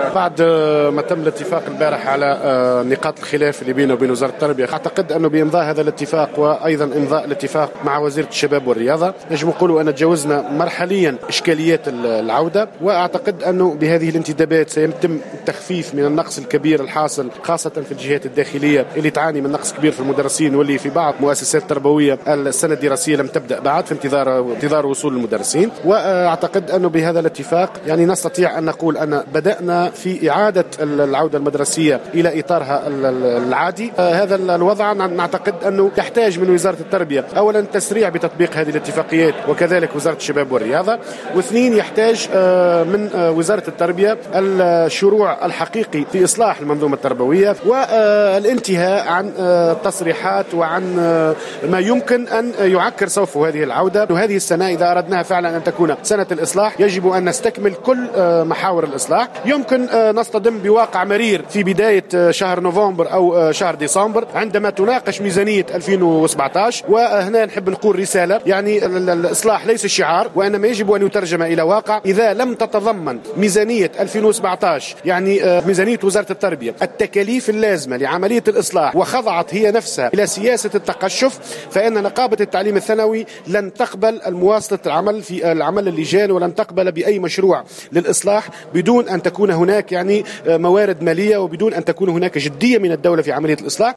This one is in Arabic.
بعد ما تم الاتفاق البارح على نقاط الخلاف اللي بينه وبين وزارة التربية، أعتقد أنه بإمضاء هذا الاتفاق وأيضا إمضاء الاتفاق مع وزيرة الشباب والرياضة نجم نقولوا أن تجاوزنا مرحليا إشكاليات العودة، وأعتقد أنه بهذه الانتدابات سيتم التخفيف من النقص الكبير الحاصل خاصة في الجهات الداخلية اللي تعاني من نقص كبير في المدرسين، واللي في بعض مؤسسات تربوية السنة الدراسية لم تبدأ بعد في انتظار وصول المدرسين. وأعتقد أنه بهذا الاتفاق يعني نستطيع أن نقول أن بدأنا في إعادة العودة المدرسية إلى إطارها العادي. هذا الوضع نعتقد أنه يحتاج من وزارة التربية أولا تسريع بتطبيق هذه الاتفاقيات وكذلك وزارة الشباب والرياضة، واثنين يحتاج من وزارة التربية الشروع الحقيقي في إصلاح المنظومة التربوية والانتهاء عن التصريحات وعن ما يمكن أن يعكر سوف هذه العودة. وهذه السنة إذا أردناها فعلا أن تكون سنة الإصلاح يجب أن نستكمل كل محاور الإصلاح. يمكن نصطدم بواقع مرير في بداية شهر نوفمبر أو شهر ديسمبر عندما تناقش ميزانية 2017، وهنا نحب نقول رسالة، يعني الإصلاح ليس شعار وإنما يجب أن يترجم إلى واقع. إذا لم تتضمن ميزانية 2017 يعني ميزانية وزارة التربية التكاليف اللازمة لعملية الإصلاح وخضعت هي نفسها إلى سياسة التقشف، فإن نقابة التعليم الثانوي لن تقبل المواصلة العمل في العمل اللجان، ولن تقبل بأي مشروع للإصلاح بدون أن تكون هناك يعني موارد مالية وبدون أن تكون هناك جدية من الدولة في عملية الإصلاح.